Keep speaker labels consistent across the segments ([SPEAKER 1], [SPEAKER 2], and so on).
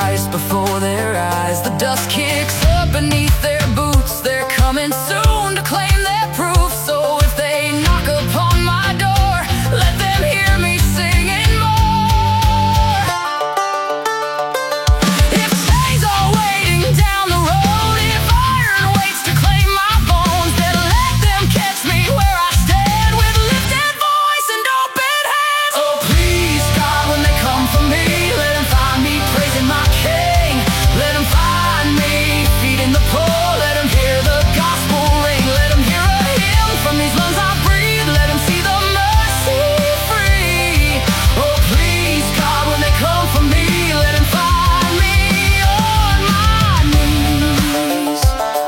[SPEAKER 1] Christ before their eyes. The dust kicks up beneath their boots. They're coming soon to claim their proof. So if they knock upon my door, let them hear me singing more. If chains are waiting down the road, if iron waits to claim my bones, then let them catch me where I stand with lifted voice and open hands. Oh please God, when they come for me, let them find me praising my King. Let them find me feeding the poor. Let them hear the gospel ring. Let them hear a hymn from these lungs I breathe. Let them see the mercy free. Oh please God, when they come for me, let them find me on my knees.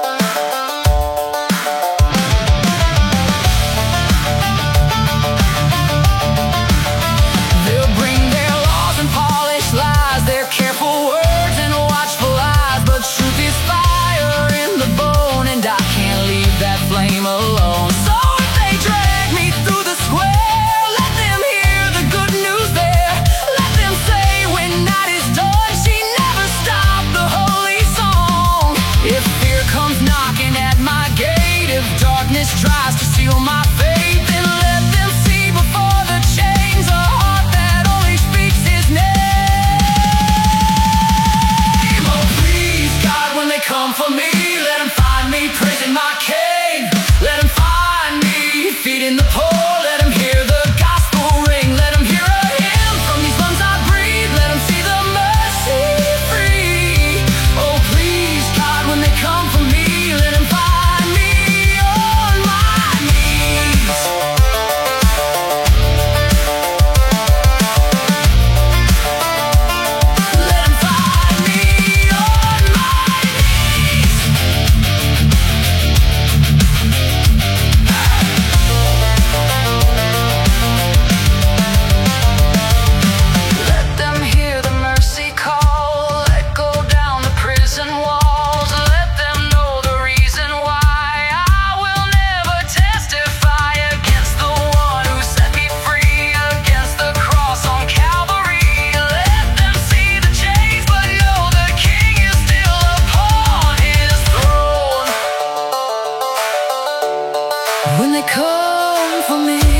[SPEAKER 1] They'll bring their laws and polished lies, their careful words and watchful eyes. But truth is fire in the bone, and I can't leave that flame alone. So if they drag me through the square, let them hear the good news there. Let them say when night is done, she never stopped the holy song. If fear comes knocking at my gate, if darkness tries to seal my faith, then let them see before the chains a heart that only speaks his name. Oh please God, when they come for me, let them find me praising my King. Let them find me feeding the poor. Let them hear the gospel ring. Let them hear a hymn from these lungs I breathe. Let them see the mercy free. Oh please God, when they come for me, let them find me on my knees. Let them find me on my knees. Let them hear the mercy call. Let go down the prison walls. Let them know the reason why I will never testify against the one who set me free, against the cross on Calvary. Let them see the chains, but know the King is still upon his throne. When they come for me,